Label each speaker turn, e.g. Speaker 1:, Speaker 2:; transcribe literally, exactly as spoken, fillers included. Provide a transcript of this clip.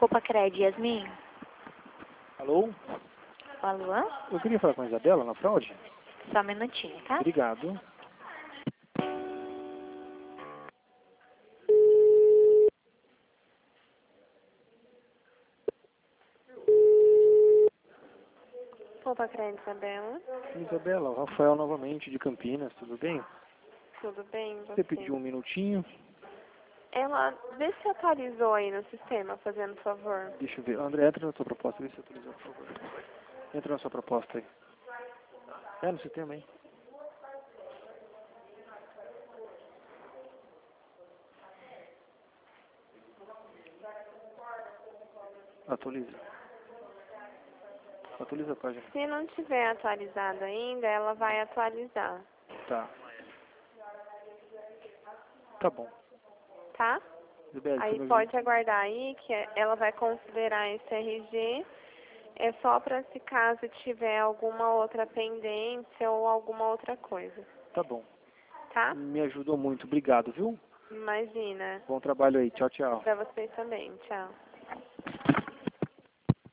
Speaker 1: Copacred, Yasmin.
Speaker 2: Alô?
Speaker 1: Alô?
Speaker 2: Eu queria falar com a Isabela na fraude.
Speaker 1: Só um minutinho, tá?
Speaker 2: Obrigado.
Speaker 3: Copacred, Isabela.
Speaker 2: Isabela, o Rafael novamente de Campinas, tudo bem?
Speaker 3: Tudo bem, você?
Speaker 2: Você pediu um minutinho?
Speaker 3: Ela, vê se atualizou aí no sistema, fazendo favor.
Speaker 2: Deixa eu ver. André, entra na sua proposta, vê se atualizou, por favor. Entra na sua proposta aí. É no sistema aí. Atualiza. Atualiza a página.
Speaker 3: Se não tiver atualizado ainda, ela vai atualizar.
Speaker 2: Tá. Tá bom.
Speaker 3: Tá?
Speaker 2: Isabela,
Speaker 3: Aí
Speaker 2: você me
Speaker 3: pode aguardar aí que ela vai considerar esse R G. É só para se caso tiver alguma outra pendência ou alguma outra coisa.
Speaker 2: Tá bom.
Speaker 3: Tá?
Speaker 2: Me ajudou muito. Obrigado, viu?
Speaker 3: Imagina.
Speaker 2: Bom trabalho aí. Tchau, tchau.
Speaker 3: Para vocês também. Tchau.